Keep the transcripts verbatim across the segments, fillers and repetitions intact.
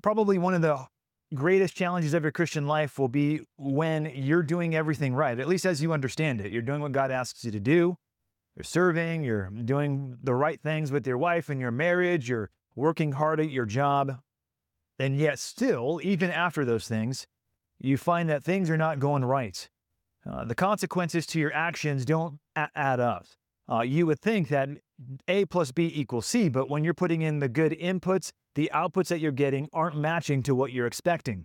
Probably one of the greatest challenges of your Christian life will be when you're doing everything right, at least as you understand it. You're doing what God asks you to do. You're serving, you're doing the right things with your wife and your marriage, you're working hard at your job. And yet still, even after those things, you find that things are not going right. Uh, the consequences to your actions don't a- add up. Uh, you would think that A plus B equals C, but when you're putting in the good inputs, the outputs that you're getting aren't matching to what you're expecting.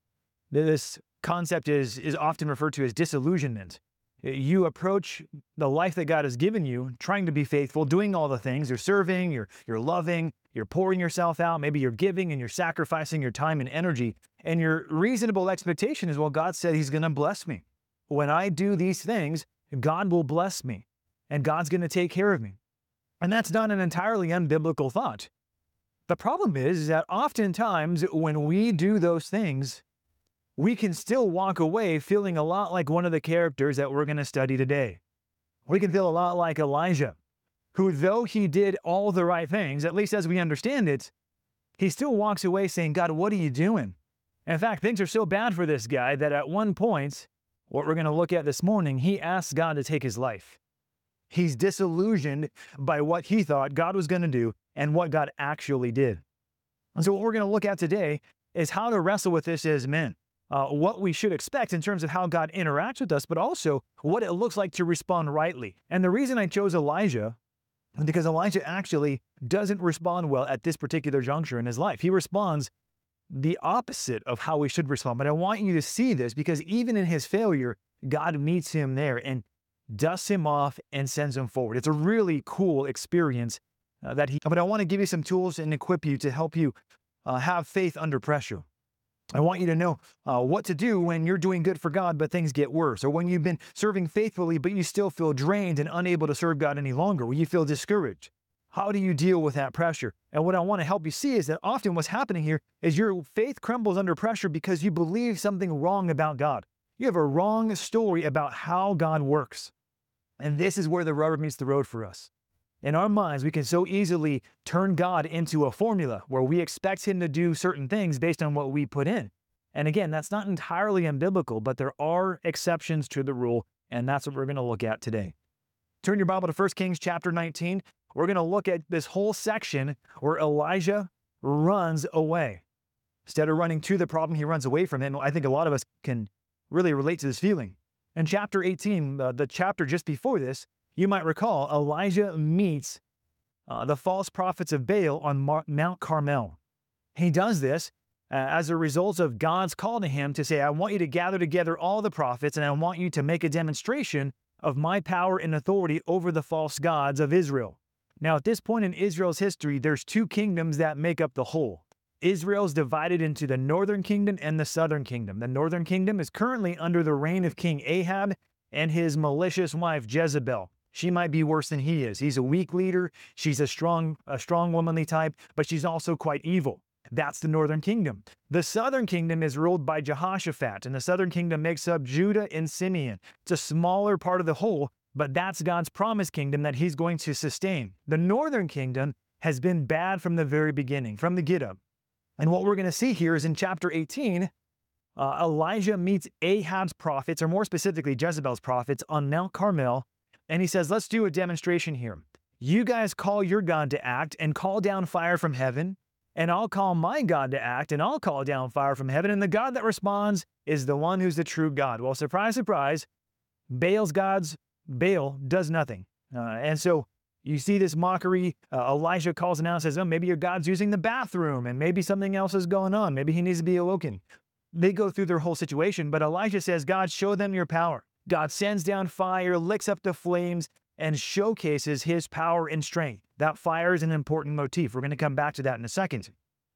This concept is, is often referred to as disillusionment. You approach the life that God has given you, trying to be faithful, doing all the things. You're serving, you're, you're loving, you're pouring yourself out. Maybe you're giving and you're sacrificing your time and energy. And your reasonable expectation is, well, God said he's going to bless me. When I do these things, God will bless me and God's going to take care of me. And that's not an entirely unbiblical thought. The problem is, is that oftentimes when we do those things, we can still walk away feeling a lot like one of the characters that we're going to study today. We can feel a lot like Elijah, who, though he did all the right things, at least as we understand it, he still walks away saying, God, what are you doing? In fact, things are so bad for this guy that at one point, what we're going to look at this morning, he asks God to take his life. He's disillusioned by what he thought God was going to do and what God actually did. And so what we're going to look at today is how to wrestle with this as men. Uh, what we should expect in terms of how God interacts with us, but also what it looks like to respond rightly. And the reason I chose Elijah is because Elijah actually doesn't respond well at this particular juncture in his life. He responds the opposite of how we should respond. But I want you to see this because even in his failure, God meets him there and dusts him off and sends him forward. It's a really cool experience uh, that he, but I want to give you some tools and equip you to help you uh, have faith under pressure. I want you to know uh, what to do when you're doing good for God, but things get worse, or when you've been serving faithfully, but you still feel drained and unable to serve God any longer, when you feel discouraged. How do you deal with that pressure? And what I want to help you see is that often what's happening here is your faith crumbles under pressure because you believe something wrong about God. You have a wrong story about how God works. And this is where the rubber meets the road for us. In our minds, we can so easily turn God into a formula where we expect him to do certain things based on what we put in. And again, that's not entirely unbiblical, but there are exceptions to the rule, and that's what we're going to look at today. Turn your Bible to First Kings chapter nineteen. We're going to look at this whole section where Elijah runs away. Instead of running to the problem, he runs away from it. And I think a lot of us can really relate to this feeling. In chapter eighteen, uh, the chapter just before this, you might recall Elijah meets uh, the false prophets of Baal on Mar- Mount Carmel. He does this uh, as a result of God's call to him to say, I want you to gather together all the prophets and I want you to make a demonstration of my power and authority over the false gods of Israel. Now, at this point in Israel's history, there's two kingdoms that make up the whole. Israel's divided into the northern kingdom and the southern kingdom. The northern kingdom is currently under the reign of King Ahab and his malicious wife Jezebel. She might be worse than he is. He's a weak leader. She's a strong, a strong womanly type, but she's also quite evil. That's the northern kingdom. The southern kingdom is ruled by Jehoshaphat, and the southern kingdom makes up Judah and Simeon. It's a smaller part of the whole, but that's God's promised kingdom that he's going to sustain. The northern kingdom has been bad from the very beginning, from the get-up. And what we're going to see here is in chapter eighteen, uh, Elijah meets Ahab's prophets, or more specifically Jezebel's prophets, on Mount Carmel. And he says, let's do a demonstration here. You guys call your God to act and call down fire from heaven, and I'll call my God to act and I'll call down fire from heaven. And the God that responds is the one who's the true God. Well, surprise, surprise, Baal's gods, Baal does nothing. Uh, and so you see this mockery. Uh, Elijah calls him out and says, oh, maybe your God's using the bathroom and maybe something else is going on. Maybe he needs to be awoken. They go through their whole situation, but Elijah says, God, show them your power. God sends down fire, licks up the flames, and showcases his power and strength. That fire is an important motif. We're going to come back to that in a second.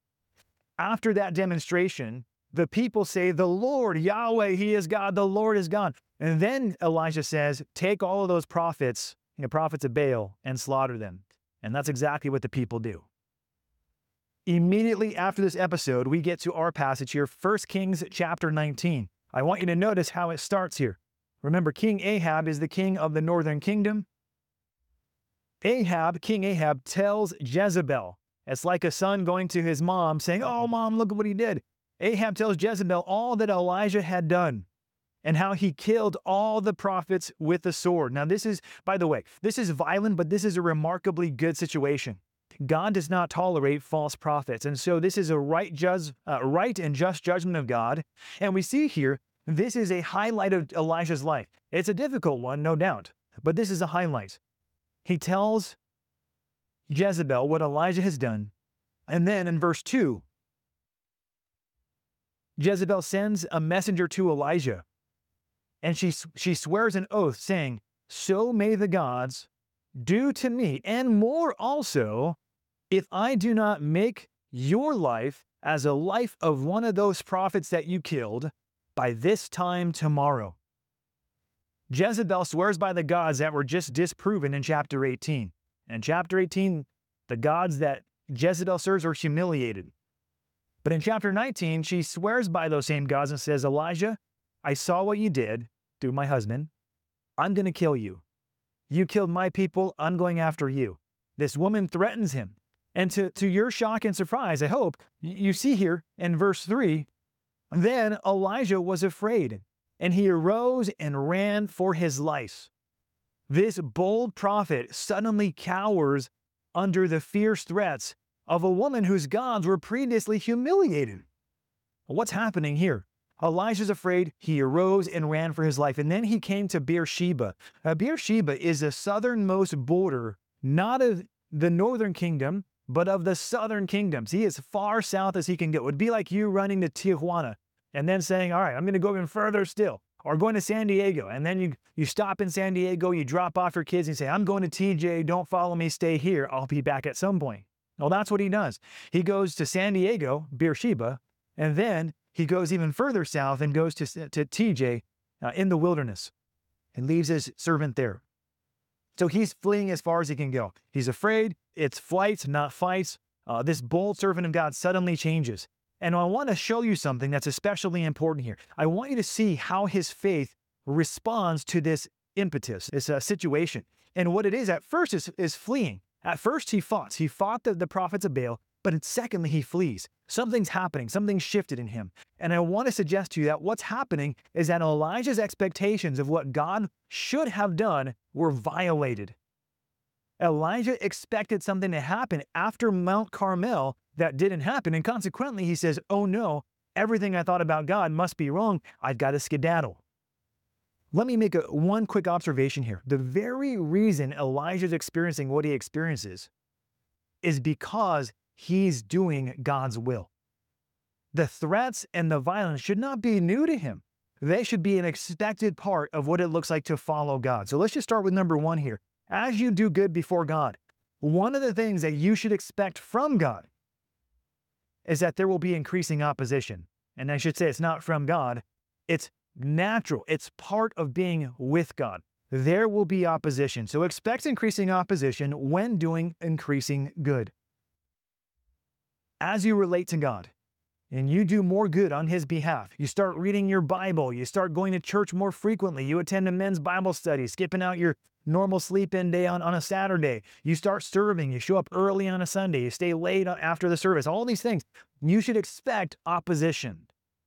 After that demonstration, the people say, the Lord, Yahweh, he is God, the Lord is God. And then Elijah says, take all of those prophets, the prophets of Baal, and slaughter them. And that's exactly what the people do. Immediately after this episode, we get to our passage here, First Kings chapter nineteen. I want you to notice how it starts here. Remember, King Ahab is the king of the northern kingdom. Ahab, King Ahab, tells Jezebel It's like a son going to his mom saying, "Oh, mom, look at what he did." Ahab tells Jezebel all that Elijah had done and how he killed all the prophets with the sword. Now, this is, by the way, this is violent, but this is a remarkably good situation. God does not tolerate false prophets. And so this is a right, judge, uh, right and just judgment of God. And we see here, this is a highlight of Elijah's life. It's a difficult one, no doubt, but this is a highlight. He tells Jezebel what Elijah has done. And then in verse two, Jezebel sends a messenger to Elijah, and she, she swears an oath, saying, "So may the gods do to me, and more also, if I do not make your life as a life of one of those prophets that you killed by this time tomorrow." Jezebel swears by the gods that were just disproven in chapter eighteen. In chapter eighteen, the gods that Jezebel serves are humiliated. But in chapter nineteen, she swears by those same gods and says, "Elijah, I saw what you did to my husband. I'm going to kill you. You killed my people. I'm going after you." This woman threatens him. And to, to your shock and surprise, I hope, you see here in verse three, then Elijah was afraid, and he arose and ran for his life. This bold prophet suddenly cowers under the fierce threats of a woman whose gods were previously humiliated. What's happening here? Elijah's afraid. He arose and ran for his life. And then he came to Beersheba. Uh, Beersheba is the southernmost border, not of the northern kingdom, but of the southern kingdoms. He is far south as he can go. It would be like you running to Tijuana and then saying, "All right, I'm going to go even further still." Or going to San Diego, and then you, you stop in San Diego, you drop off your kids and you say, "I'm going to T J, don't follow me, stay here. I'll be back at some point." Well, that's what he does. He goes to San Diego, Beersheba, and then he goes even further south and goes to, to T J uh, in the wilderness and leaves his servant there. So he's fleeing as far as he can go. He's afraid. It's flights, not fights. Uh, this bold servant of God suddenly changes. And I want to show you something that's especially important here. I want you to see how his faith responds to this impetus, this uh, situation. And what it is at first is, is fleeing. At first he fought. He fought the, the prophets of Baal, but secondly he flees. Something's happening. Something's shifted in him. And I want to suggest to you that what's happening is that Elijah's expectations of what God should have done were violated. Elijah expected something to happen after Mount Carmel that didn't happen, and consequently he says, "Oh no, everything I thought about God must be wrong. I've got to skedaddle." Let me make a, one quick observation here. The very reason Elijah's experiencing what he experiences is because he's doing God's will. The threats and the violence should not be new to him. They should be an expected part of what it looks like to follow God. So let's just start with number one here. As you do good before God, one of the things that you should expect from God is that there will be increasing opposition. And I should say it's not from God. It's natural. It's part of being with God. There will be opposition. So expect increasing opposition when doing increasing good. As you relate to God and you do more good on His behalf, you start reading your Bible, you start going to church more frequently, you attend a men's Bible study, skipping out your normal sleep-in day on, on a Saturday, you start serving, you show up early on a Sunday, you stay late after the service, all these things, you should expect opposition.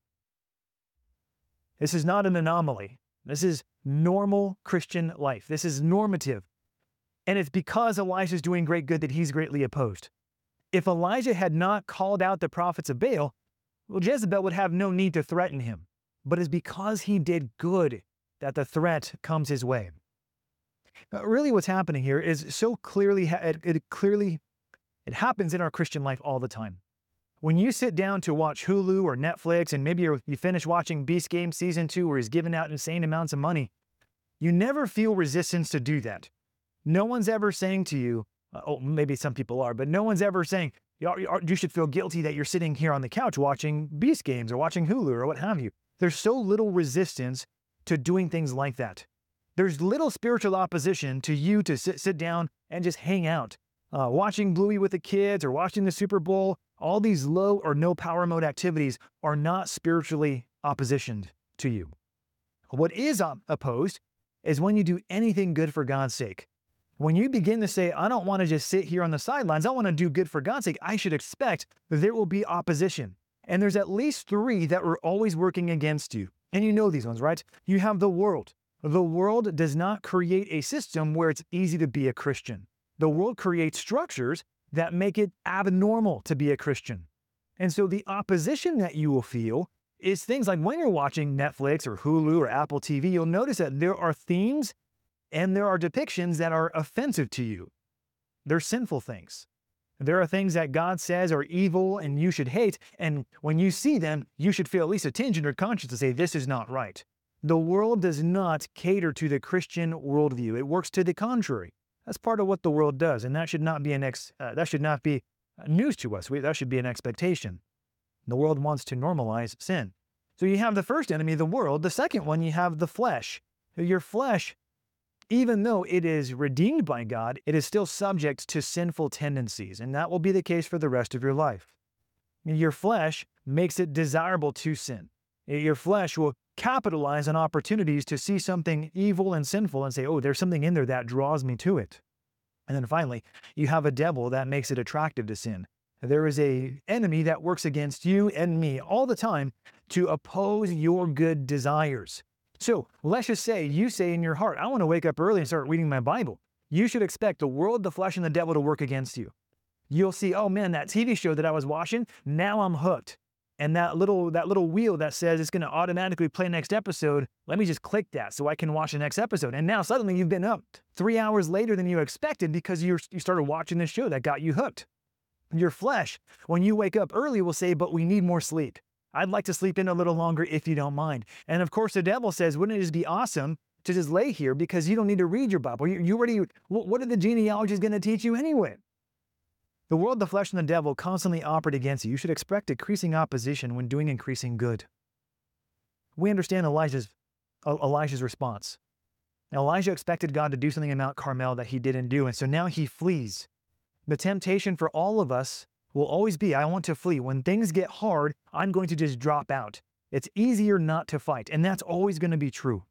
This is not an anomaly. This is normal Christian life. This is normative. And it's because Elijah is doing great good that he's greatly opposed. If Elijah had not called out the prophets of Baal, well, Jezebel would have no need to threaten him. But it's because he did good that the threat comes his way. Uh, really what's happening here is so clearly, it, it clearly, it happens in our Christian life all the time. When you sit down to watch Hulu or Netflix, and maybe you're, you finish watching Beast Game Season two where he's giving out insane amounts of money, you never feel resistance to do that. No one's ever saying to you, uh, oh, maybe some people are, but no one's ever saying, you should feel guilty that you're sitting here on the couch watching Beast Games or watching Hulu or what have you. There's so little resistance to doing things like that. There's little spiritual opposition to you to sit, sit down and just hang out. Uh, watching Bluey with the kids or watching the Super Bowl, all these low or no power mode activities are not spiritually oppositioned to you. What is op- opposed is when you do anything good for God's sake. When you begin to say, I don't want to just sit here on the sidelines, I want to do good for God's sake, I should expect that there will be opposition. And there's at least three that are always working against you. And you know these ones, right? You have the world. The world does not create a system where it's easy to be a Christian. The world creates structures that make it abnormal to be a Christian. And so the opposition that you will feel is things like when you're watching Netflix or Hulu or Apple T V, you'll notice that there are themes and there are depictions that are offensive to you. They're sinful things. There are things that God says are evil and you should hate, and when you see them, you should feel at least a tinge in your conscience to say, this is not right. The world does not cater to the Christian worldview. It works to the contrary. That's part of what the world does, and that should not be an ex, uh, that should not be news to us. We, that should be an expectation. The world wants to normalize sin. So you have the first enemy, the world. The second one, you have the flesh. Your flesh, even though it is redeemed by God, it is still subject to sinful tendencies, and that will be the case for the rest of your life. Your flesh makes it desirable to sin. Your flesh will capitalize on opportunities to see something evil and sinful and say, oh, there's something in there that draws me to it. And then finally, you have a devil that makes it attractive to sin. There is an enemy that works against you and me all the time to oppose your good desires. So let's just say you say in your heart, I want to wake up early and start reading my Bible. You should expect the world, the flesh, and the devil to work against you. You'll see, oh man, that T V show that I was watching, now I'm hooked. And that little that little wheel that says it's going to automatically play next episode, let me just click that so I can watch the next episode. And now suddenly you've been up three hours later than you expected because you you started watching this show that got you hooked. Your flesh, when you wake up early, will say, but we need more sleep. I'd like to sleep in a little longer if you don't mind. And of course, the devil says, wouldn't it just be awesome to just lay here because you don't need to read your Bible? You, you already, what are the genealogies going to teach you anyway? The world, the flesh, and the devil constantly operate against you. You should expect increasing opposition when doing increasing good. We understand Elijah's, Elijah's response. Now, Elijah expected God to do something in Mount Carmel that he didn't do, and so now he flees. The temptation for all of us will always be, I want to flee. When things get hard, I'm going to just drop out. It's easier not to fight, and that's always going to be true.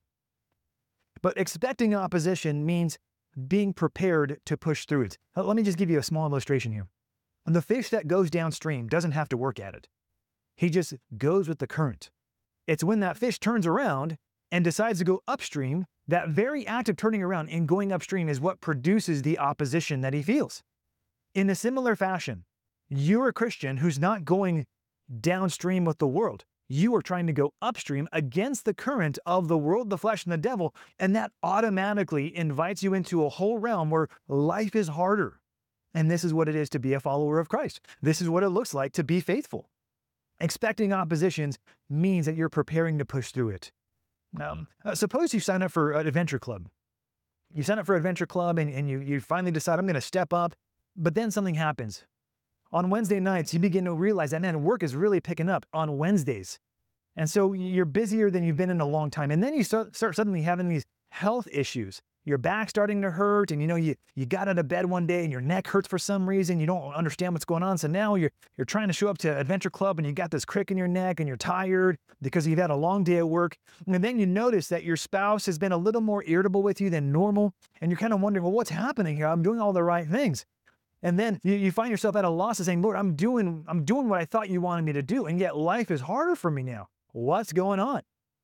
But expecting opposition means being prepared to push through it. Let me just give you a small illustration here. The fish that goes downstream doesn't have to work at it. He just goes with the current. It's when that fish turns around and decides to go upstream, that very act of turning around and going upstream is what produces the opposition that he feels. In a similar fashion, you're a Christian who's not going downstream with the world. You are trying to go upstream against the current of the world, the flesh, and the devil, and that automatically invites you into a whole realm where life is harder. And this is what it is to be a follower of Christ. This is what it looks like to be faithful. Expecting oppositions means that you're preparing to push through it. Um, uh, suppose you sign up for an adventure club. You sign up for an adventure club and, and you, you finally decide, I'm going to step up, but then something happens. On Wednesday nights, you begin to realize that, man, work is really picking up on Wednesdays. And so you're busier than you've been in a long time. And then you start, start suddenly having these health issues. Your back's starting to hurt, and you know, you, you got out of bed one day and your neck hurts for some reason. You don't understand what's going on. So now you're, you're trying to show up to Adventure Club and you got this crick in your neck and you're tired because you've had a long day at work. And then you notice that your spouse has been a little more irritable with you than normal. And you're kind of wondering, well, what's happening here? I'm doing all the right things. And then you, you find yourself at a loss of saying, Lord, I'm doing, I'm doing what I thought you wanted me to do. And yet life is harder for me now. What's going on?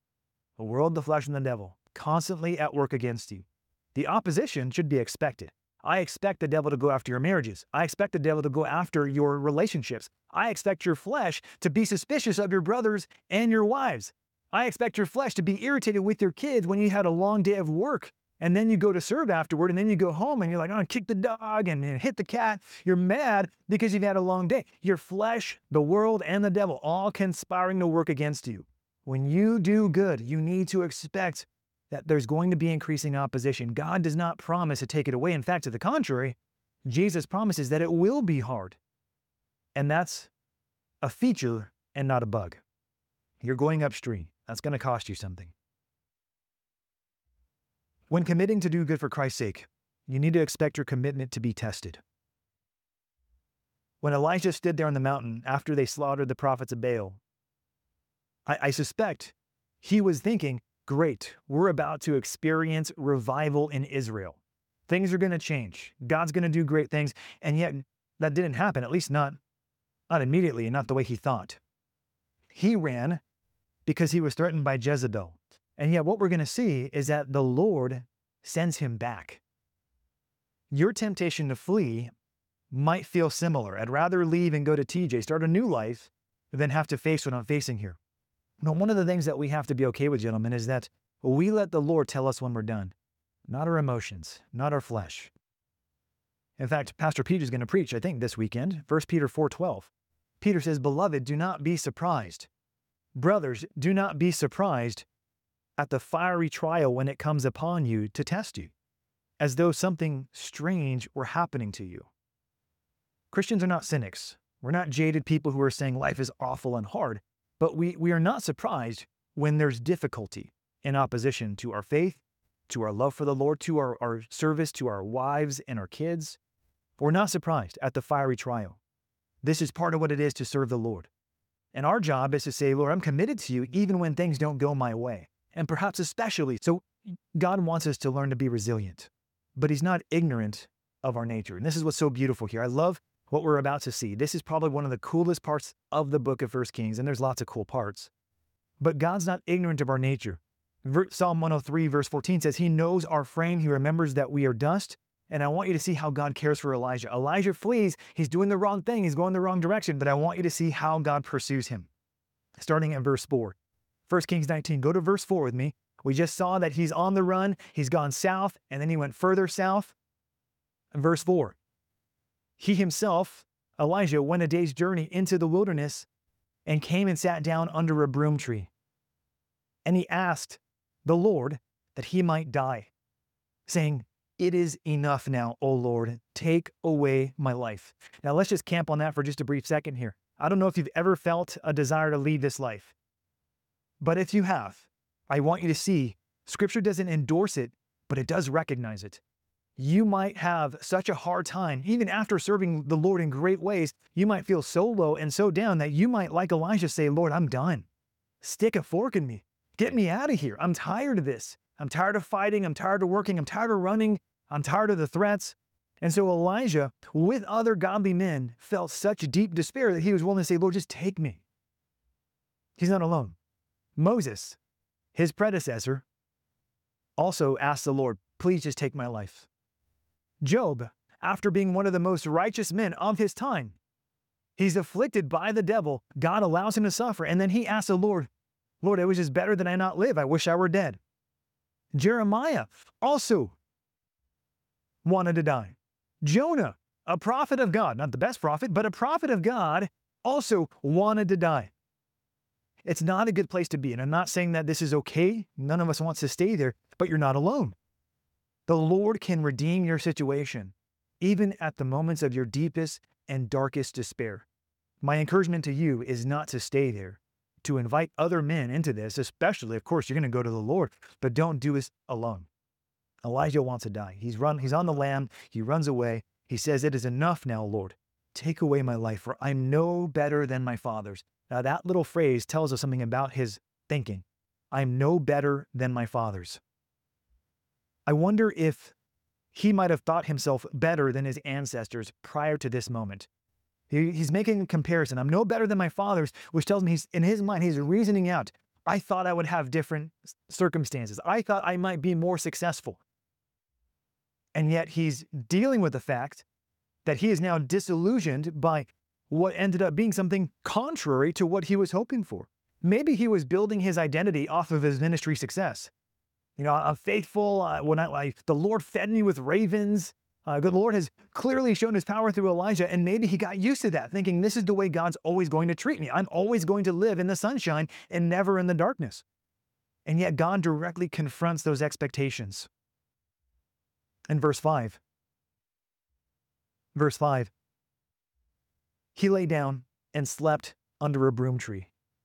The world, the flesh, and the devil constantly at work against you. The opposition should be expected. I expect the devil to go after your marriages. I expect the devil to go after your relationships. I expect your flesh to be suspicious of your brothers and your wives. I expect your flesh to be irritated with your kids when you had a long day of work. And then you go to serve afterward, and then you go home and you're like, oh, kick the dog and, and hit the cat. You're mad because you've had a long day. Your flesh, the world, and the devil all conspiring to work against you. When you do good, you need to expect that there's going to be increasing opposition. God does not promise to take it away. In fact, to the contrary, Jesus promises that it will be hard. And that's a feature and not a bug. You're going upstream. That's going to cost you something. When committing to do good for Christ's sake, you need to expect your commitment to be tested. When Elijah stood there on the mountain after they slaughtered the prophets of Baal, I, I suspect he was thinking, great, we're about to experience revival in Israel. Things are going to change. God's going to do great things. And yet that didn't happen, at least not, not immediately and not the way he thought. He ran because he was threatened by Jezebel. And yet what we're going to see is that the Lord sends him back. Your temptation to flee might feel similar. I'd rather leave and go to T J, start a new life, than have to face what I'm facing here. Now, one of the things that we have to be okay with, gentlemen, is that we let the Lord tell us when we're done, not our emotions, not our flesh. In fact, Pastor Peter is going to preach, I think, this weekend, First Peter four twelve. Peter says, "Beloved, do not be surprised. Brothers, do not be surprised at the fiery trial when it comes upon you to test you, as though something strange were happening to you." Christians are not cynics. We're not jaded people who are saying life is awful and hard, but we, we are not surprised when there's difficulty in opposition to our faith, to our love for the Lord, to our, our service, to our wives and our kids. We're not surprised at the fiery trial. This is part of what it is to serve the Lord. And our job is to say, Lord, I'm committed to you even when things don't go my way. And perhaps especially, so God wants us to learn to be resilient, but he's not ignorant of our nature. And this is what's so beautiful here. I love what we're about to see. This is probably one of the coolest parts of the book of First Kings, and there's lots of cool parts. But God's not ignorant of our nature. Psalm one oh three verse fourteen says, he knows our frame. He remembers that we are dust. And I want you to see how God cares for Elijah. Elijah flees. He's doing the wrong thing. He's going the wrong direction. But I want you to see how God pursues him. Starting at verse four. First Kings nineteen. Go to verse four with me. We just saw that he's on the run. He's gone south, and then he went further south. And verse four. He himself, Elijah, went a day's journey into the wilderness and came and sat down under a broom tree. And he asked the Lord that he might die, saying, it is enough now, O Lord, take away my life. Now let's just camp on that for just a brief second here. I don't know if you've ever felt a desire to leave this life, but if you have, I want you to see Scripture doesn't endorse it, but it does recognize it. You might have such a hard time, even after serving the Lord in great ways, you might feel so low and so down that you might, like Elijah, say, Lord, I'm done. Stick a fork in me. Get me out of here. I'm tired of this. I'm tired of fighting. I'm tired of working. I'm tired of running. I'm tired of the threats. And so Elijah, with other godly men, felt such deep despair that he was willing to say, Lord, just take me. He's not alone. Moses, his predecessor, also asked the Lord, please just take my life. Job, after being one of the most righteous men of his time, he's afflicted by the devil. God allows him to suffer. And then he asks the Lord, Lord, it was just better that I not live. I wish I were dead. Jeremiah also wanted to die. Jonah, a prophet of God, not the best prophet, but a prophet of God, also wanted to die. It's not a good place to be. And I'm not saying that this is okay. None of us wants to stay there, but you're not alone. The Lord can redeem your situation, even at the moments of your deepest and darkest despair. My encouragement to you is not to stay there, to invite other men into this, especially, of course, you're going to go to the Lord, but don't do this alone. Elijah wants to die. He's run, he's on the lam. He runs away. He says, it is enough now, Lord. Take away my life, for I'm no better than my fathers. Now that little phrase tells us something about his thinking. I'm no better than my fathers. I wonder if he might have thought himself better than his ancestors prior to this moment. He, he's making a comparison. I'm no better than my fathers, which tells me he's, in his mind, he's reasoning out. I thought I would have different circumstances. I thought I might be more successful. And yet he's dealing with the fact that he is now disillusioned by what ended up being something contrary to what he was hoping for. Maybe he was building his identity off of his ministry success. You know, I'm faithful. Uh, when I, I, the Lord fed me with ravens. Uh, the Lord has clearly shown his power through Elijah, and maybe he got used to that, thinking this is the way God's always going to treat me. I'm always going to live in the sunshine and never in the darkness. And yet God directly confronts those expectations. In verse five, verse five, he lay down and slept under a broom tree.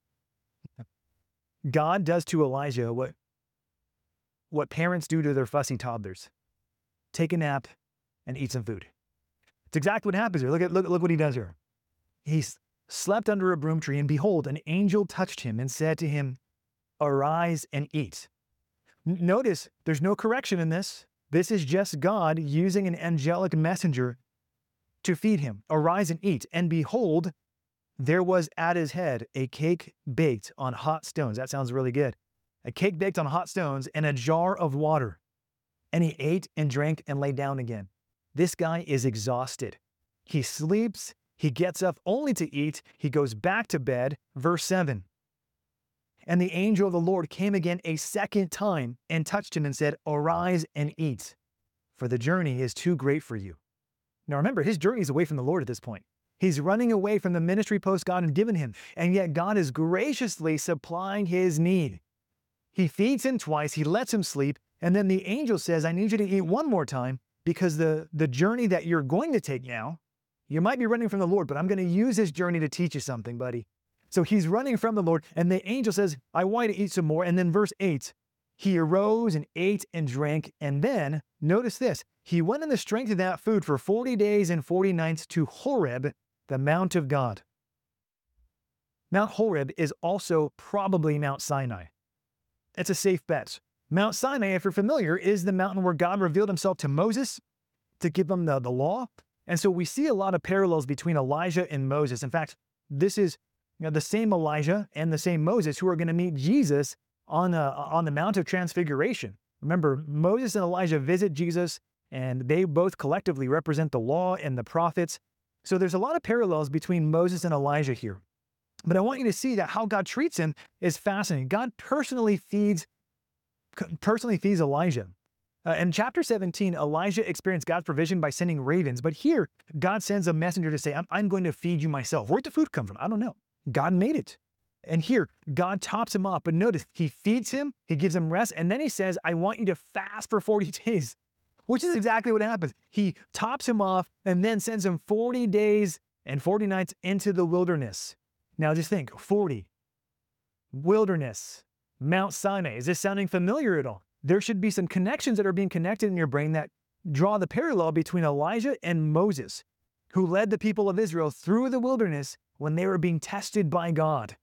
God does to Elijah what what parents do to their fussy toddlers. Take a nap and eat some food. It's exactly what happens here. Look at look, look what he does here. He slept under a broom tree, and behold, an angel touched him and said to him, arise and eat. N- Notice there's no correction in this, This is just God using an angelic messenger to feed him. Arise and eat. And behold, there was at his head a cake baked on hot stones. That sounds really good. A cake baked on hot stones and a jar of water. And he ate and drank and lay down again. This guy is exhausted. He sleeps. He gets up only to eat. He goes back to bed. Verse seven. And the angel of the Lord came again a second time and touched him and said, Arise and eat, for the journey is too great for you. Now remember, his journey is away from the Lord at this point. He's running away from the ministry post God had given him, and yet God is graciously supplying his need. He feeds him twice, he lets him sleep, and then the angel says, I need you to eat one more time because the, the journey that you're going to take now, you might be running from the Lord, but I'm going to use this journey to teach you something, buddy. So he's running from the Lord, and the angel says, I want you to eat some more. And then verse eight, he arose and ate and drank, and then, notice this, he went in the strength of that food for forty days and forty nights to Horeb, the Mount of God. Mount Horeb is also probably Mount Sinai. It's a safe bet. Mount Sinai, if you're familiar, is the mountain where God revealed himself to Moses to give him the, the law. And so we see a lot of parallels between Elijah and Moses. In fact, this is you know, the same Elijah and the same Moses who are going to meet Jesus on, a, on the Mount of Transfiguration. Remember, Moses and Elijah visit Jesus, and they both collectively represent the law and the prophets. So there's a lot of parallels between Moses and Elijah here. But I want you to see that how God treats him is fascinating. God personally feeds, personally feeds Elijah. Uh, in chapter seventeen, Elijah experienced God's provision by sending ravens. But here, God sends a messenger to say, I'm, I'm going to feed you myself. Where'd the food come from? I don't know. God made it. And here, God tops him up. But notice, he feeds him, he gives him rest, and then he says, I want you to fast for forty days, which is exactly what happens. He tops him off and then sends him forty days and forty nights into the wilderness. Now just think, forty, wilderness, Mount Sinai. Is this sounding familiar at all? There should be some connections that are being connected in your brain that draw the parallel between Elijah and Moses, who led the people of Israel through the wilderness when they were being tested by God.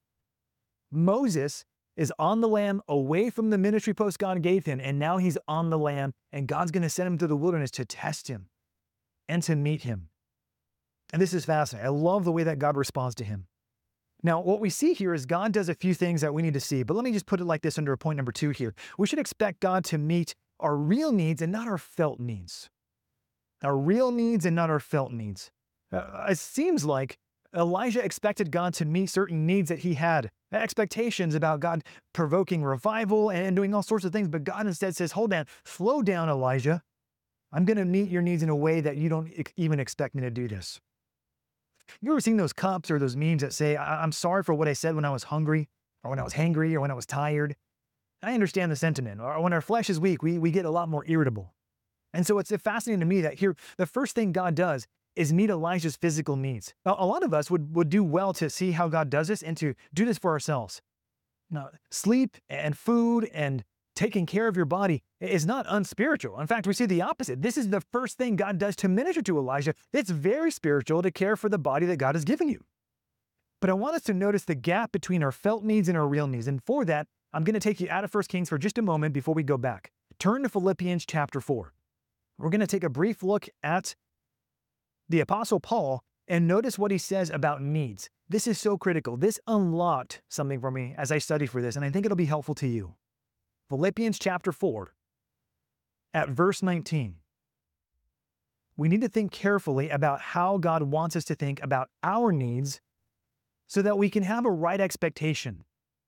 Moses is on the lam away from the ministry post God gave him, and now he's on the lam, and God's going to send him to the wilderness to test him and to meet him. And this is fascinating. I love the way that God responds to him. Now, what we see here is God does a few things that we need to see, but let me just put it like this under point number two here. We should expect God to meet our real needs and not our felt needs. Our real needs and not our felt needs. Uh, it seems like Elijah expected God to meet certain needs that he had, expectations about God provoking revival and doing all sorts of things, but God instead says, hold on, slow down, Elijah. I'm going to meet your needs in a way that you don't even expect me to do this. You ever seen those cups or those memes that say, I'm sorry for what I said when I was hungry, or when I was hangry, or when I was tired? I understand the sentiment. Or when our flesh is weak, we, we get a lot more irritable. And so it's fascinating to me that here, the first thing God does is meet Elijah's physical needs. Now, a lot of us would, would do well to see how God does this and to do this for ourselves. Now, sleep and food and taking care of your body is not unspiritual. In fact, we see the opposite. This is the first thing God does to minister to Elijah. It's very spiritual to care for the body that God has given you. But I want us to notice the gap between our felt needs and our real needs. And for that, I'm going to take you out of First Kings for just a moment before we go back. Turn to Philippians chapter four. We're going to take a brief look at the Apostle Paul and notice what he says about needs. This is so critical. This unlocked something for me as I studied for this, and I think it'll be helpful to you. Philippians chapter four, at verse nineteen. We need to think carefully about how God wants us to think about our needs so that we can have a right expectation.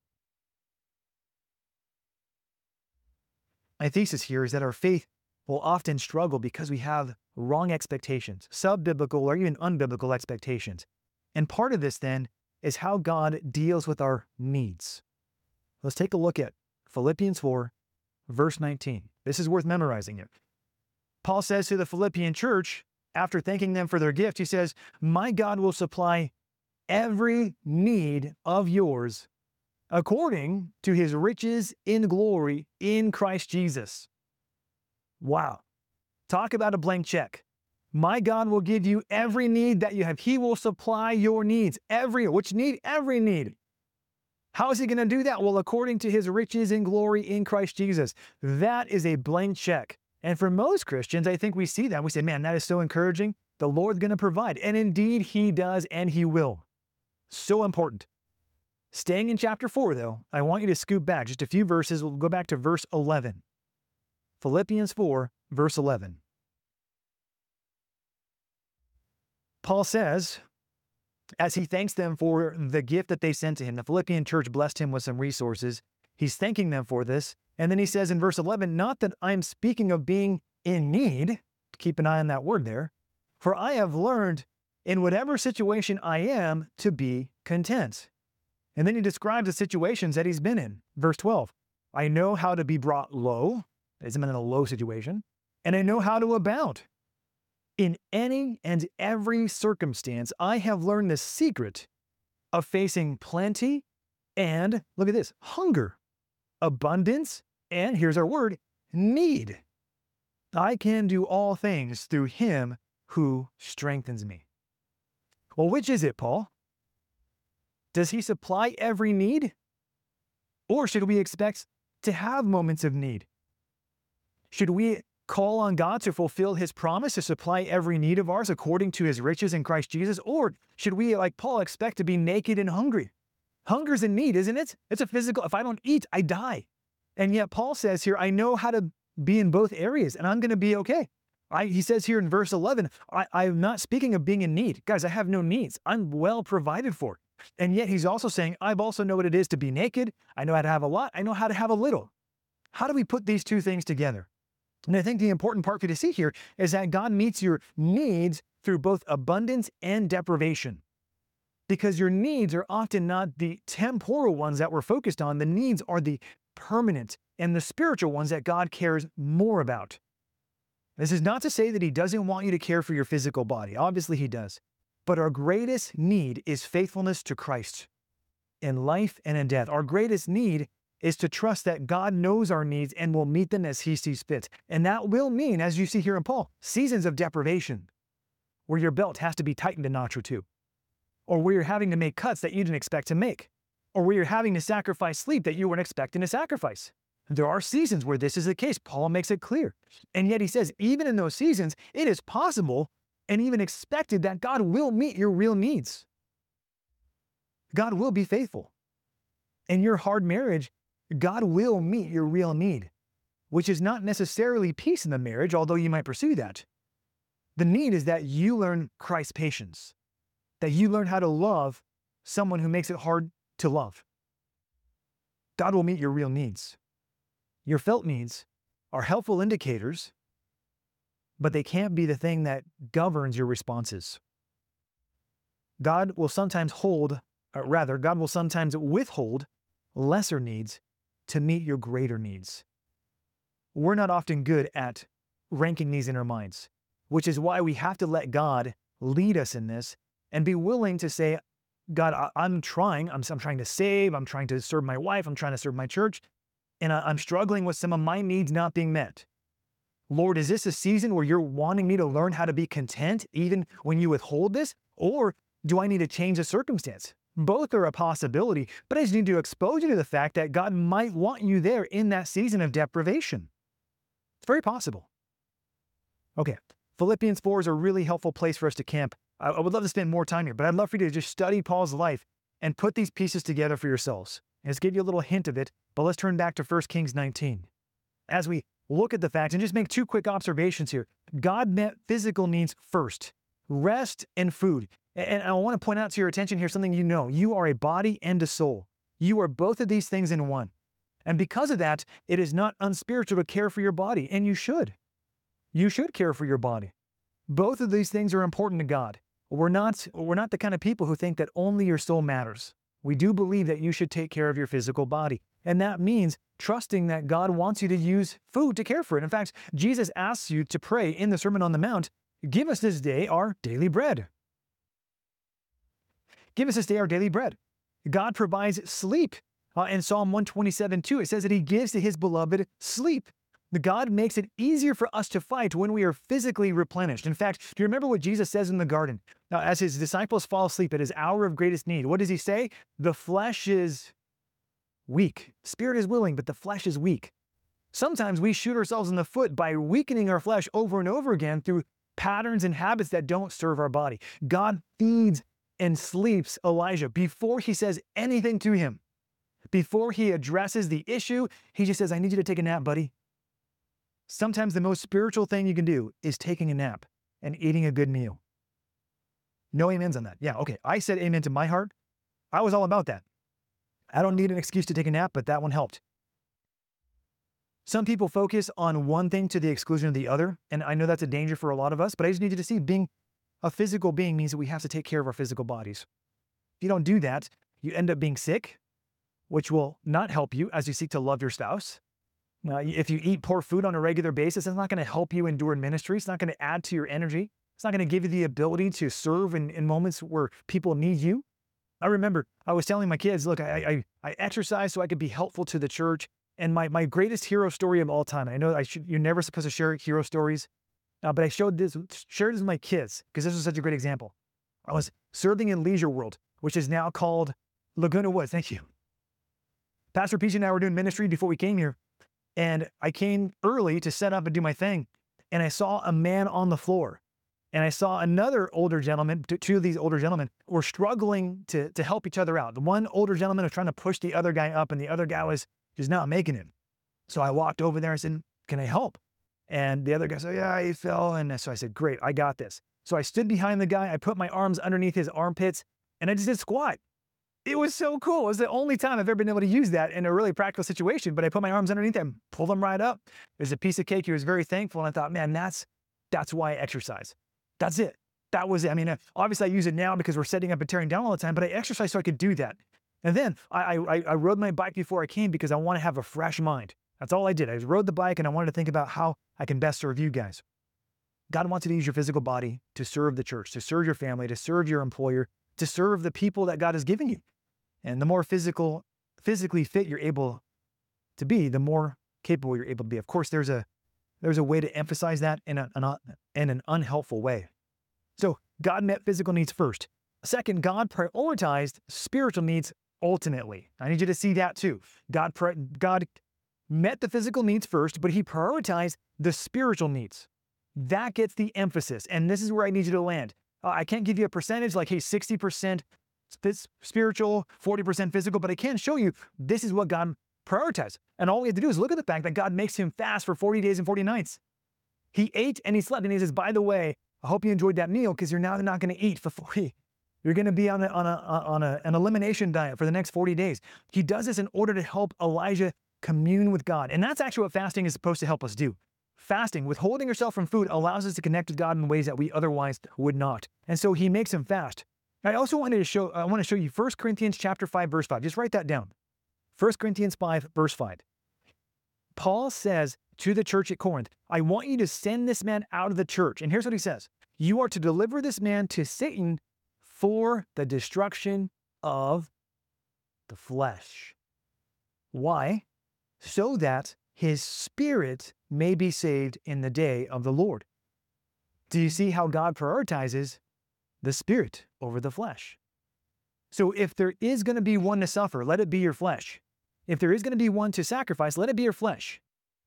My thesis here is that our faith will often struggle because we have wrong expectations, sub-biblical or even unbiblical expectations. And part of this then is how God deals with our needs. Let's take a look at Philippians four, verse nineteen. This is worth memorizing it. Paul says to the Philippian church, after thanking them for their gift, he says, my God will supply every need of yours according to his riches in glory in Christ Jesus. Wow. Talk about a blank check. My God will give you every need that you have. He will supply your needs. Every, which need? Every need. How is he going to do that? Well, according to his riches in glory in Christ Jesus. That is a blank check. And for most Christians, I think we see that. We say, man, that is so encouraging. The Lord's going to provide. And indeed, he does, and he will. So important. Staying in chapter four, though, I want you to scoot back just a few verses. We'll go back to verse eleven. Philippians four, verse eleven. Paul says, as he thanks them for the gift that they sent to him, the Philippian church blessed him with some resources. He's thanking them for this. And then he says in verse eleven, not that I'm speaking of being in need, keep an eye on that word there, for I have learned in whatever situation I am to be content. And then he describes the situations that he's been in. Verse twelve, I know how to be brought low, is in a low situation, and I know how to abound. In any and every circumstance, I have learned the secret of facing plenty and, look at this, hunger, abundance, and here's our word, need. I can do all things through him who strengthens me. Well, which is it, Paul? Does he supply every need? Or should we expect to have moments of need? Should we call on God to fulfill his promise to supply every need of ours according to his riches in Christ Jesus? Or should we, like Paul, expect to be naked and hungry? Hunger's a need, isn't it? It's a physical, if I don't eat, I die. And yet Paul says here, I know how to be in both areas and I'm going to be okay. I, he says here in verse eleven, I, I'm not speaking of being in need. Guys, I have no needs. I'm well provided for. And yet he's also saying, I also know what it is to be naked. I know how to have a lot. I know how to have a little. How do we put these two things together? And I think the important part for you to see here is that God meets your needs through both abundance and deprivation. Because your needs are often not the temporal ones that we're focused on. The needs are the permanent and the spiritual ones that God cares more about. This is not to say that he doesn't want you to care for your physical body. Obviously he does. But our greatest need is faithfulness to Christ in life and in death. Our greatest need is to trust that God knows our needs and will meet them as he sees fit. And that will mean, as you see here in Paul, seasons of deprivation, where your belt has to be tightened a notch or two, or where you're having to make cuts that you didn't expect to make, or where you're having to sacrifice sleep that you weren't expecting to sacrifice. There are seasons where this is the case. Paul makes it clear. And yet he says, even in those seasons, it is possible and even expected that God will meet your real needs. God will be faithful. In your hard marriage, God will meet your real need, which is not necessarily peace in the marriage, although you might pursue that. The need is that you learn Christ's patience, that you learn how to love someone who makes it hard to love. God will meet your real needs. Your felt needs are helpful indicators, but they can't be the thing that governs your responses. God will sometimes hold, or rather, God will sometimes withhold lesser needs to meet your greater needs. We're not often good at ranking these in our minds, which is why we have to let God lead us in this and be willing to say, God, I, I'm trying, I'm, I'm trying to save, I'm trying to serve my wife, I'm trying to serve my church, and I, I'm struggling with some of my needs not being met. Lord, is this a season where you're wanting me to learn how to be content even when you withhold this? Or do I need to change the circumstance? Both are a possibility, but I just need to expose you to the fact that God might want you there in that season of deprivation. It's very possible. Okay, Philippians four is a really helpful place for us to camp. I, I would love to spend more time here, but I'd love for you to just study Paul's life and put these pieces together for yourselves. And let's give you a little hint of it, but let's turn back to First Kings nineteen. As we look at the facts and just make two quick observations here. God met physical needs first, rest and food. And I want to point out to your attention here something you know. You are a body and a soul. You are both of these things in one. And because of that, it is not unspiritual to care for your body, and you should. You should care for your body. Both of these things are important to God. We're not, we're not the kind of people who think that only your soul matters. We do believe that you should take care of your physical body. And that means trusting that God wants you to use food to care for it. In fact, Jesus asks you to pray in the Sermon on the Mount, give us this day our daily bread. Give us this day our daily bread. God provides sleep. Uh, in Psalm one twenty-seven two, it says that he gives to his beloved sleep. The God makes it easier for us to fight when we are physically replenished. In fact, do you remember what Jesus says in the garden? Now, as his disciples fall asleep at his hour of greatest need, what does he say? The flesh is weak. Spirit is willing, but the flesh is weak. Sometimes we shoot ourselves in the foot by weakening our flesh over and over again through patterns and habits that don't serve our body. God feeds and sleeps Elijah before he says anything to him. Before he addresses the issue, he just says, I need you to take a nap, buddy. Sometimes the most spiritual thing you can do is taking a nap and eating a good meal. No amens on that. Yeah, okay. I said amen to my heart. I was all about that. I don't need an excuse to take a nap, but that one helped. Some people focus on one thing to the exclusion of the other, and I know that's a danger for a lot of us, but I just need you to see being a physical being means that we have to take care of our physical bodies. If you don't do that, you end up being sick, which will not help you as you seek to love your spouse. Now, if you eat poor food on a regular basis, it's not going to help you endure in ministry. It's not going to add to your energy. It's not going to give you the ability to serve in, in moments where people need you. I remember I was telling my kids, look, I, I, I exercise so I could be helpful to the church. And my, my greatest hero story of all time, I know I should, you're never supposed to share hero stories, uh, but I showed this, shared this with my kids because this was such a great example. I was serving in Leisure World, which is now called Laguna Woods. Thank you. Pastor Peach and I were doing ministry before we came here. And I came early to set up and do my thing. And I saw a man on the floor. And I saw another older gentleman, two of these older gentlemen were struggling to, to help each other out. The one older gentleman was trying to push the other guy up and the other guy was just not making it. So I walked over there and said, can I help? And the other guy said, yeah, he fell. And so I said, great, I got this. So I stood behind the guy. I put my arms underneath his armpits and I just did squat. It was so cool. It was the only time I've ever been able to use that in a really practical situation, but I put my arms underneath him, pulled him right up. It was a piece of cake. He was very thankful. And I thought, man, that's, that's why I exercise. That's it. That was it. I mean, obviously I use it now because we're setting up and tearing down all the time, but I exercise so I could do that. And then I, I, I rode my bike before I came because I want to have a fresh mind. That's all I did. I rode the bike and I wanted to think about how I can best serve you guys. God wants you to use your physical body to serve the church, to serve your family, to serve your employer, to serve the people that God has given you. And the more physical, physically fit you're able to be, the more capable you're able to be. Of course, there's a there's a way to emphasize that in, a, an, in an unhelpful way. So God met physical needs first. Second, God prioritized spiritual needs ultimately. I need you to see that too. God, God met the physical needs first, but he prioritized the spiritual needs. That gets the emphasis. And this is where I need you to land. Uh, I can't give you a percentage like, hey, sixty percent spiritual, forty percent physical, but I can show you this is what God prioritized. And all we have to do is look at the fact that God makes him fast for forty days and forty nights. He ate and he slept and he says, by the way, I hope you enjoyed that meal because you're now not going to eat for forty. You're going to be on, a, on, a, on a, an elimination diet for the next forty days. He does this in order to help Elijah commune with God. And that's actually what fasting is supposed to help us do. Fasting, withholding yourself from food, allows us to connect with God in ways that we otherwise would not. And so he makes him fast. I also wanted to show, I want to show you First Corinthians chapter five, verse five. Just write that down. First Corinthians five, verse five. Paul says to the church at Corinth, I want you to send this man out of the church. And here's what he says. You are to deliver this man to Satan for the destruction of the flesh. Why? So that his spirit may be saved in the day of the Lord. Do you see how God prioritizes the spirit over the flesh? So if there is going to be one to suffer, let it be your flesh. If there is going to be one to sacrifice, let it be your flesh.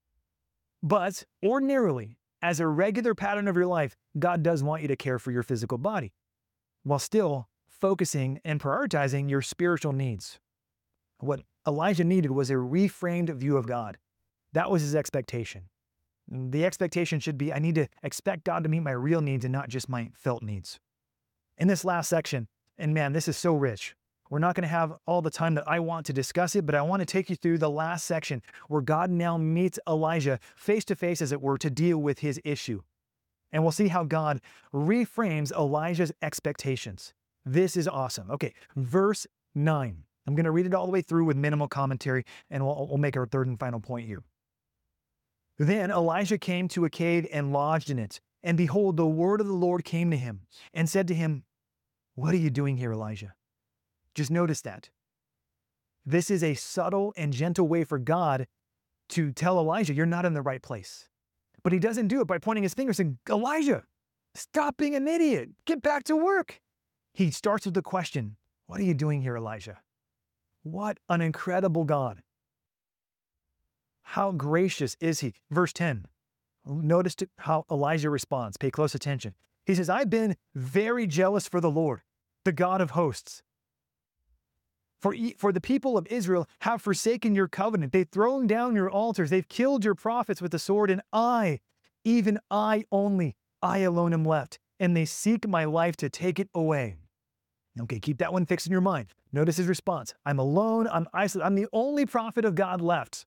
But ordinarily, as a regular pattern of your life, God does want you to care for your physical body while still focusing and prioritizing your spiritual needs. What Elijah needed was a reframed view of God. That was his expectation. The expectation should be, I need to expect God to meet my real needs and not just my felt needs. In this last section, and man, this is so rich. We're not going to have all the time that I want to discuss it, but I want to take you through the last section where God now meets Elijah face to face, as it were, to deal with his issue. And we'll see how God reframes Elijah's expectations. This is awesome. Okay, verse nine. I'm going to read it all the way through with minimal commentary, and we'll, we'll make our third and final point here. Then Elijah came to a cave and lodged in it. And behold, the word of the Lord came to him and said to him, what are you doing here, Elijah? Just notice that. This is a subtle and gentle way for God to tell Elijah, you're not in the right place. But he doesn't do it by pointing his finger saying, Elijah, stop being an idiot. Get back to work. He starts with the question, what are you doing here, Elijah? What an incredible God. How gracious is he? Verse ten. Notice how Elijah responds. Pay close attention. He says, I've been very jealous for the Lord, the God of hosts. For, for the people of Israel have forsaken your covenant. They've thrown down your altars. They've killed your prophets with the sword. And I, even I only, I alone am left. And they seek my life to take it away. Okay, keep that one fixed in your mind. Notice his response. I'm alone. I'm isolated. I'm the only prophet of God left.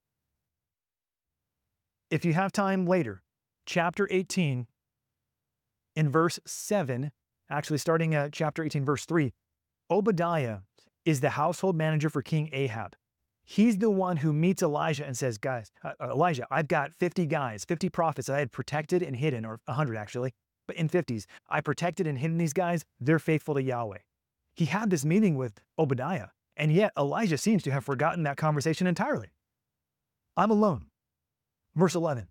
If you have time later, chapter eighteen, in verse seven, actually starting at chapter eighteen, verse three, Obadiah is the household manager for King Ahab. He's the one who meets Elijah and says, guys, uh, Elijah, I've got fifty guys, fifty prophets that I had protected and hidden, or one hundred actually, but in fifties. I protected and hidden these guys. They're faithful to Yahweh. He had this meeting with Obadiah, and yet Elijah seems to have forgotten that conversation entirely. I'm alone. Verse eleven.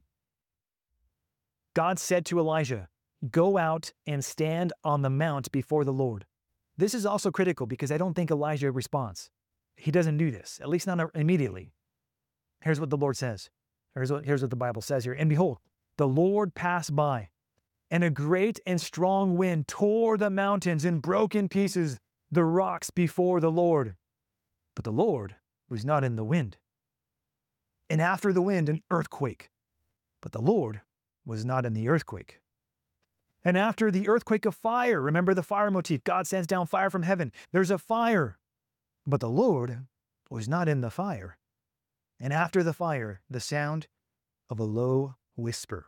God said to Elijah, go out and stand on the mount before the Lord. This is also critical because I don't think Elijah responds. He doesn't do this, at least not immediately. Here's what the Lord says. Here's what, here's what the Bible says here. And behold, the Lord passed by, and a great and strong wind tore the mountains and broke in pieces the rocks before the Lord. But the Lord was not in the wind. And after the wind, an earthquake. But the Lord was not in the earthquake. And after the earthquake, a fire. Remember the fire motif. God sends down fire from heaven. There's a fire. But the Lord was not in the fire. And after the fire, the sound of a low whisper.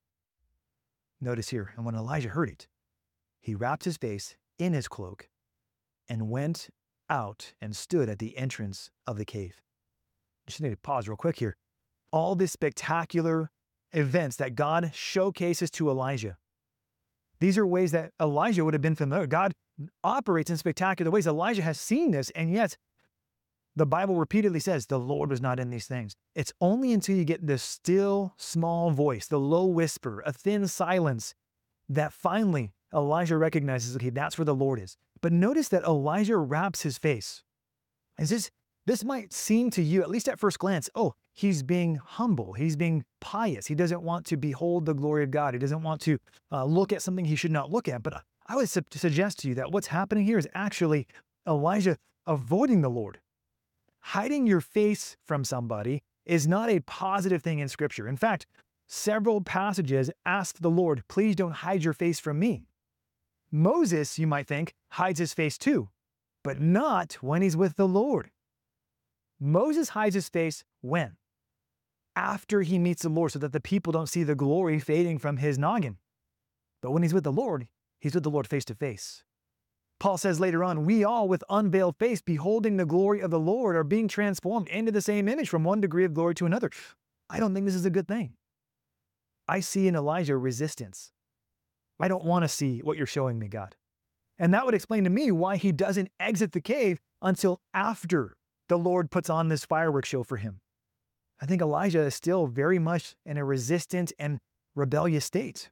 Notice here, and when Elijah heard it, he wrapped his face in his cloak and went out and stood at the entrance of the cave. Just need to pause real quick here. All these spectacular events that God showcases to Elijah, these are ways that Elijah would have been familiar. God operates in spectacular ways. Elijah has seen this, and yet the Bible repeatedly says the Lord was not in these things. It's only until you get this still, small voice, the low whisper, a thin silence, that finally Elijah recognizes, okay, that's where the Lord is. But notice that Elijah wraps his face. Is this, this might seem to you, at least at first glance, oh, he's being humble. He's being pious. He doesn't want to behold the glory of God. He doesn't want to uh, look at something he should not look at. But I would su- suggest to you that what's happening here is actually Elijah avoiding the Lord. Hiding your face from somebody is not a positive thing in Scripture. In fact, several passages ask the Lord, please don't hide your face from me. Moses, you might think, hides his face too, but not when he's with the Lord. Moses hides his face when? After he meets the Lord, so that the people don't see the glory fading from his noggin. But when he's with the Lord, he's with the Lord face to face. Paul says later on, we all with unveiled face, beholding the glory of the Lord, are being transformed into the same image from one degree of glory to another. I don't think this is a good thing. I see in Elijah resistance. I don't want to see what you're showing me, God. And that would explain to me why he doesn't exit the cave until after the Lord puts on this fireworks show for him. I think Elijah is still very much in a resistant and rebellious state.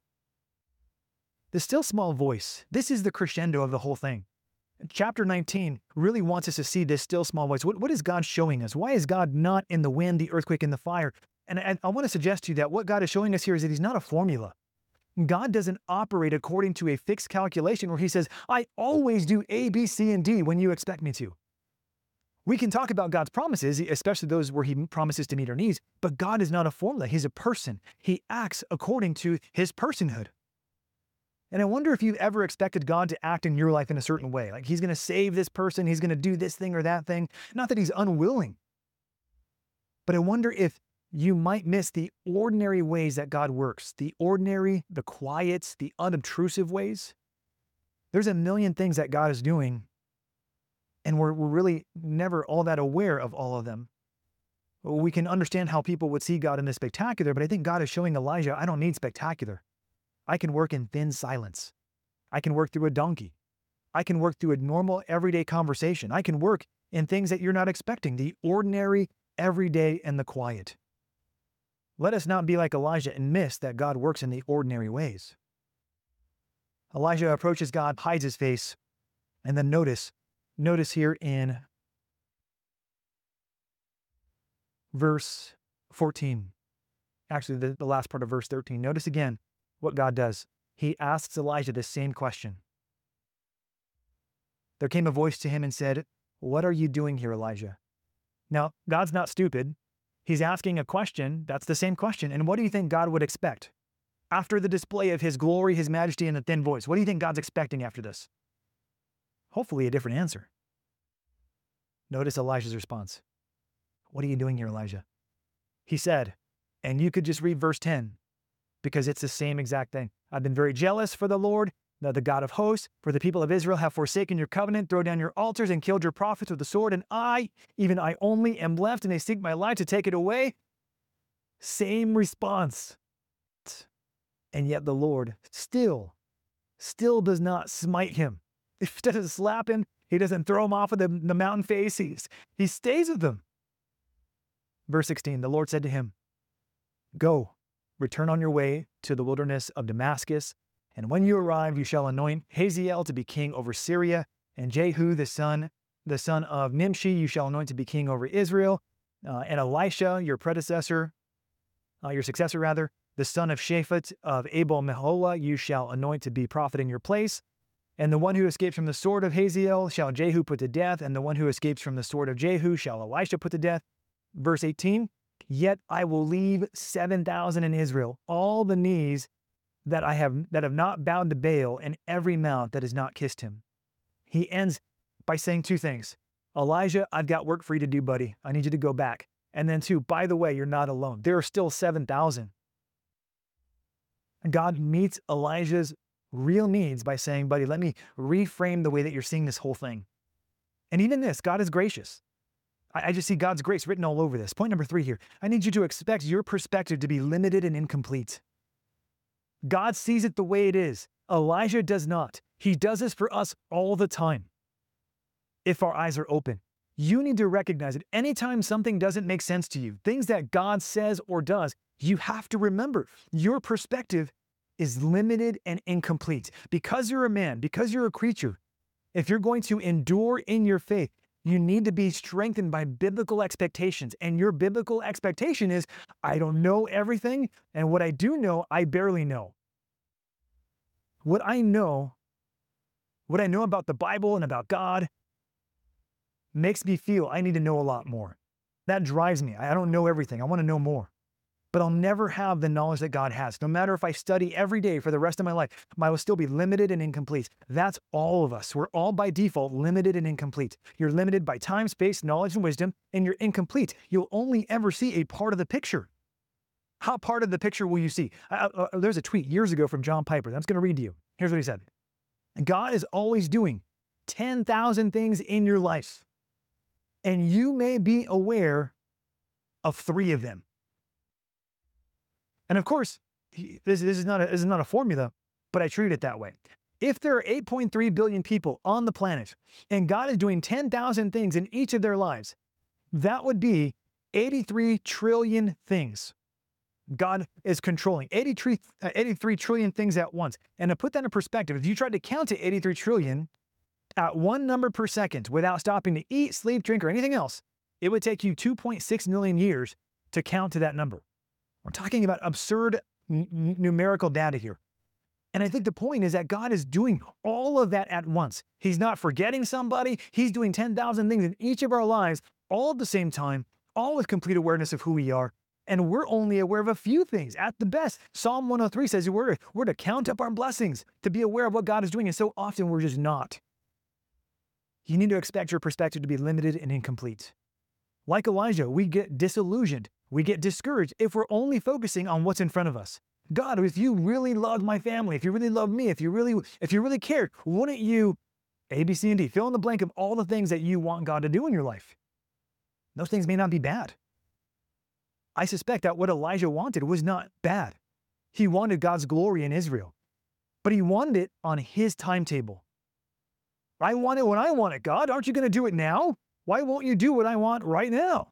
The still small voice, this is the crescendo of the whole thing. Chapter nineteen really wants us to see this still small voice. What, what is God showing us? Why is God not in the wind, the earthquake, and the fire? And I, I want to suggest to you that what God is showing us here is that he's not a formula. God doesn't operate according to a fixed calculation where he says, I always do A, B, C, and D when you expect me to. We can talk about God's promises, especially those where he promises to meet our needs, but God is not a formula. He's a person. He acts according to his personhood. And I wonder if you've ever expected God to act in your life in a certain way. Like he's going to save this person, he's going to do this thing or that thing. Not that he's unwilling. But I wonder if you might miss the ordinary ways that God works. The ordinary, the quiet, the unobtrusive ways. There's a million things that God is doing, and we're, we're really never all that aware of all of them. We can understand how people would see God in the spectacular, but I think God is showing Elijah, I don't need spectacular. I can work in thin silence. I can work through a donkey. I can work through a normal, everyday conversation. I can work in things that you're not expecting, the ordinary, everyday, and the quiet. Let us not be like Elijah and miss that God works in the ordinary ways. Elijah approaches God, hides his face, and then notice, notice here in verse fourteen, actually the, the last part of verse thirteen, notice again what God does. He asks Elijah the same question. There came a voice to him and said, "What are you doing here, Elijah?" Now, God's not stupid. He's asking a question. That's the same question. And what do you think God would expect? After the display of his glory, his majesty, and the thin voice, what do you think God's expecting after this? Hopefully a different answer. Notice Elijah's response. "What are you doing here, Elijah?" He said, and you could just read verse ten, because it's the same exact thing. "I've been very jealous for the Lord, the, the God of hosts, for the people of Israel have forsaken your covenant, thrown down your altars, and killed your prophets with the sword, and I, even I only, am left, and they seek my life to take it away." Same response. And yet the Lord still, still does not smite him. He doesn't slap him. He doesn't throw him off of the, the mountain face. He's, he stays with them. Verse sixteen, the Lord said to him, "Go, return on your way to the wilderness of Damascus, and when you arrive, you shall anoint Hazael to be king over Syria, and Jehu the son, the son of Nimshi, you shall anoint to be king over Israel, uh, and Elisha, your predecessor, uh, your successor rather, the son of Shaphat of Abel Meholah, you shall anoint to be prophet in your place. And the one who escapes from the sword of Hazael shall Jehu put to death, and the one who escapes from the sword of Jehu shall Elisha put to death." Verse eighteen, "Yet I will leave seven thousand in Israel, all the knees that I have that have not bowed to Baal, and every mouth that has not kissed him." He ends by saying two things. Elijah, I've got work for you to do, buddy. I need you to go back. And then two, by the way, you're not alone. There are still seven thousand. God meets Elijah's real needs by saying, buddy, let me reframe the way that you're seeing this whole thing. And even this, God is gracious. I, I just see God's grace written all over this. Point number three here. I need you to expect your perspective to be limited and incomplete. God sees it the way it is. Elijah does not. He does this for us all the time. If our eyes are open, you need to recognize that anytime something doesn't make sense to you, things that God says or does, you have to remember your perspective is limited and incomplete. Because you're a man, because you're a creature, if you're going to endure in your faith, you need to be strengthened by biblical expectations. And your biblical expectation is, I don't know everything, and what I do know, I barely know. What I know, what I know about the Bible and about God makes me feel I need to know a lot more. That drives me. I don't know everything. I want to know more. But I'll never have the knowledge that God has. No matter if I study every day for the rest of my life, I will still be limited and incomplete. That's all of us. We're all by default limited and incomplete. You're limited by time, space, knowledge, and wisdom, and you're incomplete. You'll only ever see a part of the picture. How part of the picture will you see? Uh, uh, there's a tweet years ago from John Piper. I'm just going to read to you. Here's what he said. God is always doing ten thousand things in your life, and you may be aware of three of them. And of course, this, this, is not a, this is not a formula, but I treat it that way. If there are eight point three billion people on the planet, and God is doing ten thousand things in each of their lives, that would be eighty-three trillion things. God is controlling eighty-three, uh, eighty-three trillion things at once. And to put that in perspective, if you tried to count to eighty-three trillion at one number per second without stopping to eat, sleep, drink, or anything else, it would take you two point six million years to count to that number. We're talking about absurd n- numerical data here. And I think the point is that God is doing all of that at once. He's not forgetting somebody. He's doing ten thousand things in each of our lives, all at the same time, all with complete awareness of who we are. And we're only aware of a few things at the best. Psalm one oh three says we're, we're to count up our blessings, to be aware of what God is doing. And so often we're just not. You need to expect your perspective to be limited and incomplete. Like Elijah, we get disillusioned. We get discouraged if we're only focusing on what's in front of us. God, if you really loved my family, if you really loved me, if you really, if you really cared, wouldn't you A, B, C, and D, fill in the blank of all the things that you want God to do in your life? Those things may not be bad. I suspect that what Elijah wanted was not bad. He wanted God's glory in Israel, but he wanted it on his timetable. I want it when I want it, God. Aren't you going to do it now? Why won't you do what I want right now?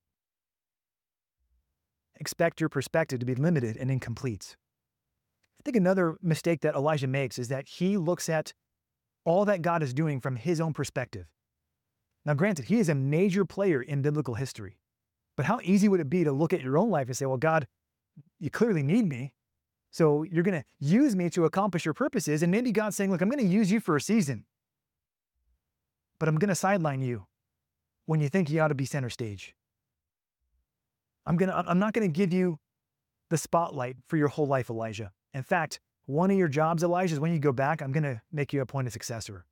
Expect your perspective to be limited and incomplete. I think another mistake that Elijah makes is that he looks at all that God is doing from his own perspective. Now, granted, he is a major player in biblical history. But how easy would it be to look at your own life and say, well, God, you clearly need me. So you're going to use me to accomplish your purposes. And maybe God's saying, look, I'm going to use you for a season, but I'm going to sideline you when you think you ought to be center stage. I'm going to, I'm not going to give you the spotlight for your whole life, Elijah. In fact, one of your jobs, Elijah, is when you go back, I'm going to make you appoint a successor.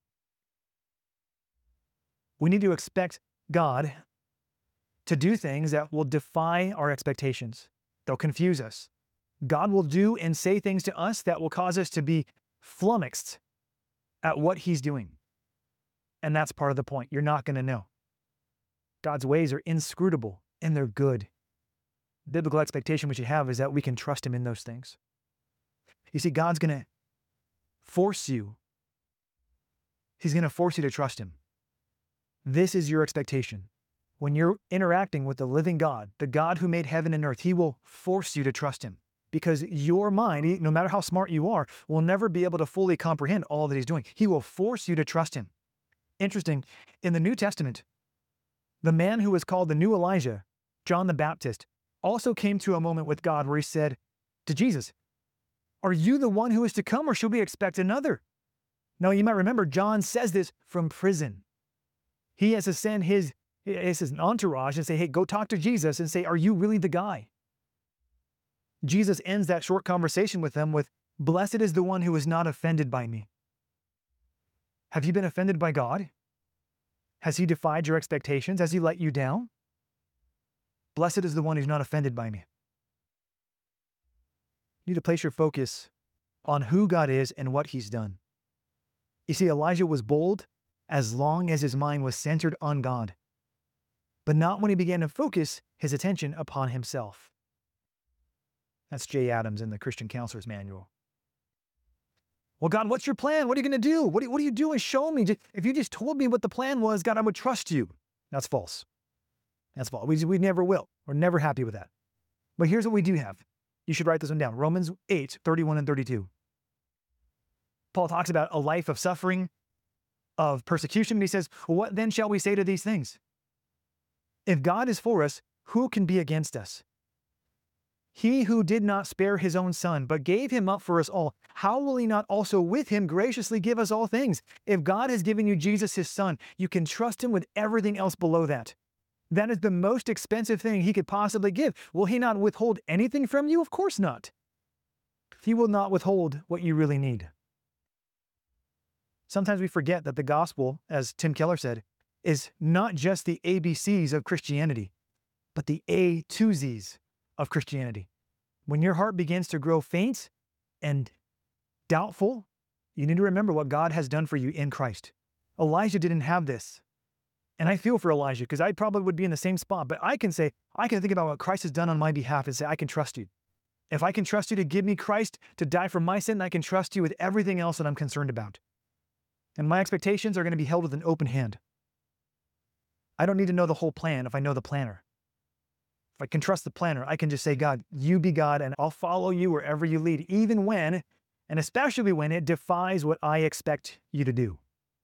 We need to expect God to do things that will defy our expectations. They'll confuse us. God will do and say things to us that will cause us to be flummoxed at what he's doing. And that's part of the point. You're not going to know. God's ways are inscrutable and they're good. Biblical expectation we should have is that we can trust him in those things. You see, God's going to force you. He's going to force you to trust him. This is your expectation. When you're interacting with the living God, the God who made heaven and earth, he will force you to trust him because your mind, no matter how smart you are, will never be able to fully comprehend all that he's doing. He will force you to trust him. Interesting, in the New Testament, the man who was called the new Elijah, John the Baptist, also came to a moment with God where he said to Jesus, are you the one who is to come or should we expect another? Now you might remember John says this from prison. He has to send his, his entourage and say, hey, go talk to Jesus and say, are you really the guy? Jesus ends that short conversation with them with, blessed is the one who is not offended by me. Have you been offended by God? Has he defied your expectations? Has he let you down? Blessed is the one who's not offended by me. You need to place your focus on who God is and what he's done. You see, Elijah was bold as long as his mind was centered on God, but not when he began to focus his attention upon himself. That's Jay Adams in the Christian Counselor's Manual. Well, God, what's your plan? What are you going to do? What are, what are you doing? Show me. If you just told me what the plan was, God, I would trust you. That's false. That's false. We, we never will. We're never happy with that. But here's what we do have. You should write this one down. Romans eight, thirty-one and thirty-two. Paul talks about a life of suffering, of persecution. And he says, well, what then shall we say to these things? If God is for us, who can be against us? He who did not spare his own son, but gave him up for us all, how will he not also with him graciously give us all things? If God has given you Jesus, his son, you can trust him with everything else below that. That is the most expensive thing he could possibly give. Will he not withhold anything from you? Of course not. He will not withhold what you really need. Sometimes we forget that the gospel, as Tim Keller said, is not just the A B Cs of Christianity, but the A to Zs of Christianity. When your heart begins to grow faint and doubtful, you need to remember what God has done for you in Christ. Elijah didn't have this. And I feel for Elijah because I probably would be in the same spot, but I can say, I can think about what Christ has done on my behalf and say, I can trust you. If I can trust you to give me Christ to die for my sin, I can trust you with everything else that I'm concerned about. And my expectations are going to be held with an open hand. I don't need to know the whole plan if I know the planner. If I can trust the planner, I can just say, God, you be God, and I'll follow you wherever you lead, even when, and especially when it defies what I expect you to do.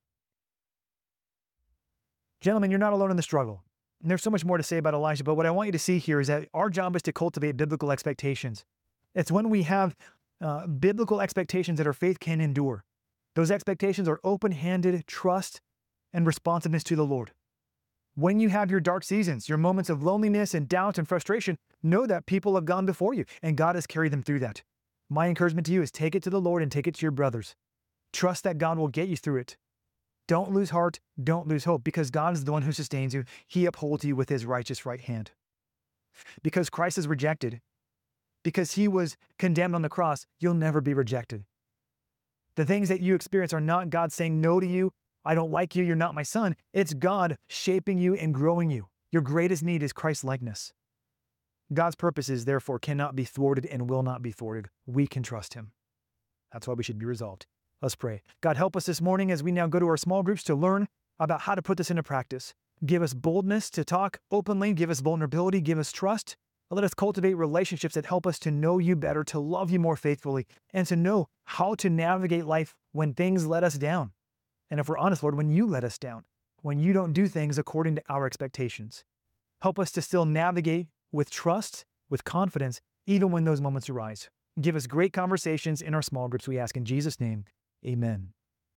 Gentlemen, you're not alone in the struggle. And there's so much more to say about Elijah, but what I want you to see here is that our job is to cultivate biblical expectations. It's when we have uh, biblical expectations that our faith can endure. Those expectations are open-handed trust and responsiveness to the Lord. When you have your dark seasons, your moments of loneliness and doubt and frustration, know that people have gone before you and God has carried them through that. My encouragement to you is take it to the Lord and take it to your brothers. Trust that God will get you through it. Don't lose heart, don't lose hope, because God is the one who sustains you. He upholds you with his righteous right hand. Because Christ is rejected, because he was condemned on the cross, you'll never be rejected. The things that you experience are not God saying no to you. I don't like you, you're not my son. It's God shaping you and growing you. Your greatest need is Christ's likeness. God's purposes, therefore, cannot be thwarted and will not be thwarted. We can trust him. That's why we should be resolved. Let's pray. God, help us this morning as we now go to our small groups to learn about how to put this into practice. Give us boldness to talk openly. Give us vulnerability. Give us trust. Let us cultivate relationships that help us to know you better, to love you more faithfully, and to know how to navigate life when things let us down. And if we're honest, Lord, when you let us down, when you don't do things according to our expectations. Help us to still navigate with trust, with confidence, even when those moments arise. Give us great conversations in our small groups, we ask in Jesus' name. Amen.